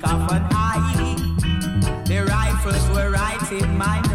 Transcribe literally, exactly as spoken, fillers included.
of an eye. The rifles were right in my